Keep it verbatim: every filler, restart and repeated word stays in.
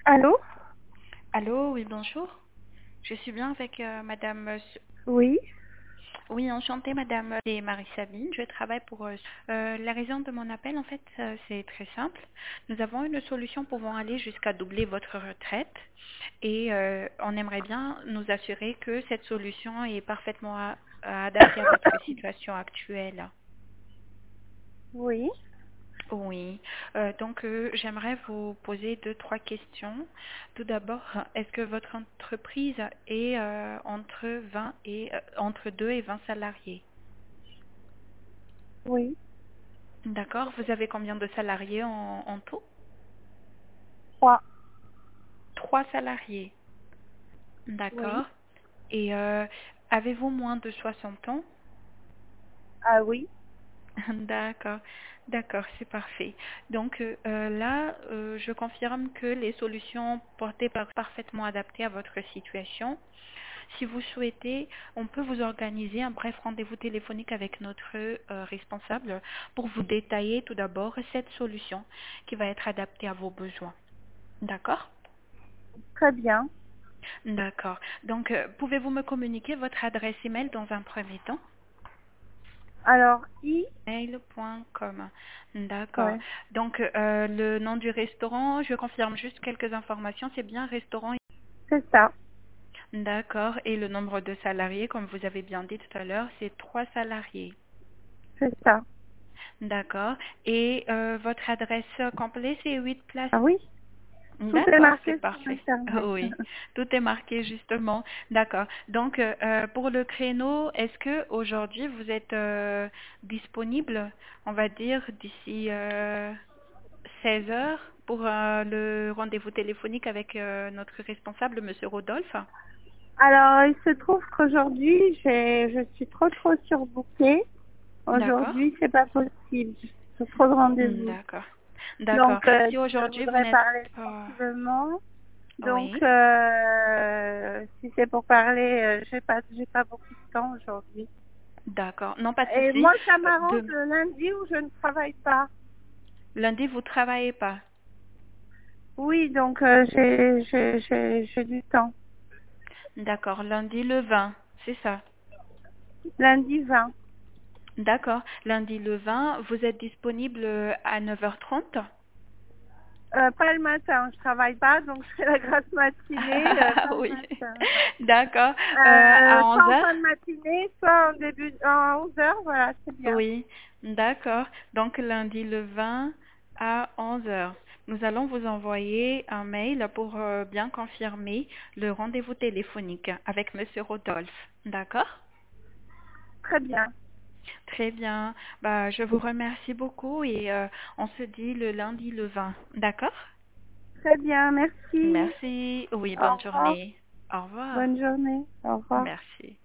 Allô? Allô, oui, bonjour. Je suis bien avec euh, Madame. euh, S- Oui, Oui, enchantée, Madame. C'est Marie-Sabine. Je travaille pour. euh, euh, la raison de mon appel, en fait, euh, c'est très simple. Nous avons une solution pouvant aller jusqu'à doubler votre retraite et euh, on aimerait bien nous assurer que cette solution est parfaitement a- adaptée à votre situation actuelle. oui. Oui, Euh, donc euh, j'aimerais vous poser deux, trois questions. Tout d'abord, est-ce que votre entreprise est euh, entre vingt et euh, entre deux et vingt salariés? Oui, D'accord. Vous avez combien de salariés en, en tout? trois. Trois salariés. Oui. D'accord. Et euh, avez-vous moins de soixante ans? Ah oui. D'accord, d'accord, c'est parfait. Donc euh, euh, là, euh, je confirme que les solutions portées par parfaitement adaptées à votre situation. Si vous souhaitez, on peut vous organiser un bref rendez-vous téléphonique avec notre euh, responsable pour vous détailler tout d'abord cette solution qui va être adaptée à vos besoins. D'accord? Très bien. D'accord. Donc, euh, pouvez-vous me communiquer votre adresse email dans un premier temps? Alors, I, mail point com. D'accord. ouais, Donc, euh, le nom du restaurant, je confirme juste quelques informations. C'est bien restaurant. c'est ça. D'accord. Et le nombre de salariés, comme vous avez bien dit tout à l'heure, c'est trois salariés. C'est ça. D'accord. Et euh, votre adresse complète, c'est huit places. Ah oui, tout est D'accord, marqué c'est sur parfait. Internet. Oui, tout est marqué justement. D'accord. Donc, euh, euh, pour le créneau, est-ce que aujourd'hui vous êtes euh, disponible, on va dire, d'ici euh, seize heures pour euh, le rendez-vous téléphonique avec euh, notre responsable, Monsieur Rodolphe? Alors, il se trouve qu'aujourd'hui, j'ai, je suis trop trop surbookée. D'accord. Aujourd'hui, c'est pas possible. J'ai trop de Hmm, rendez-vous. D'accord. D'accord. Donc, euh, Si je aujourd'hui vous voudrais n'êtes parler pas... tranquillement. Donc, Oui. euh, si c'est pour parler, euh, j'ai pas, j'ai pas beaucoup de temps aujourd'hui. D'accord. Non, pas de Et souci. moi, ça Euh, m'arrange De... le lundi où je ne travaille pas. Lundi, vous travaillez pas. Oui, donc euh, j'ai j'ai j'ai j'ai du temps. D'accord. Lundi le vingt, c'est ça. Lundi vingt. D'accord. Lundi le vingt, vous êtes disponible euh, à neuf heures trente? Euh, pas le matin, je travaille pas, donc je fais la grasse matinée, euh, pas le Oui. matin. D'accord. Euh, Euh, à soit onze en heures? fin de matinée, soit en début, en onze heures, voilà, c'est bien. Oui. D'accord. Donc lundi le vingt à onze heures. Nous allons vous envoyer un mail pour euh, bien confirmer le rendez-vous téléphonique avec Monsieur Rodolphe. D'accord? Très bien. Très bien. Bah, je vous remercie beaucoup et euh, on se dit le lundi le vingt. D'accord? Très bien, merci. Merci. Oui, Au bonne revoir. journée. Au revoir. Bonne journée. Au revoir. Merci.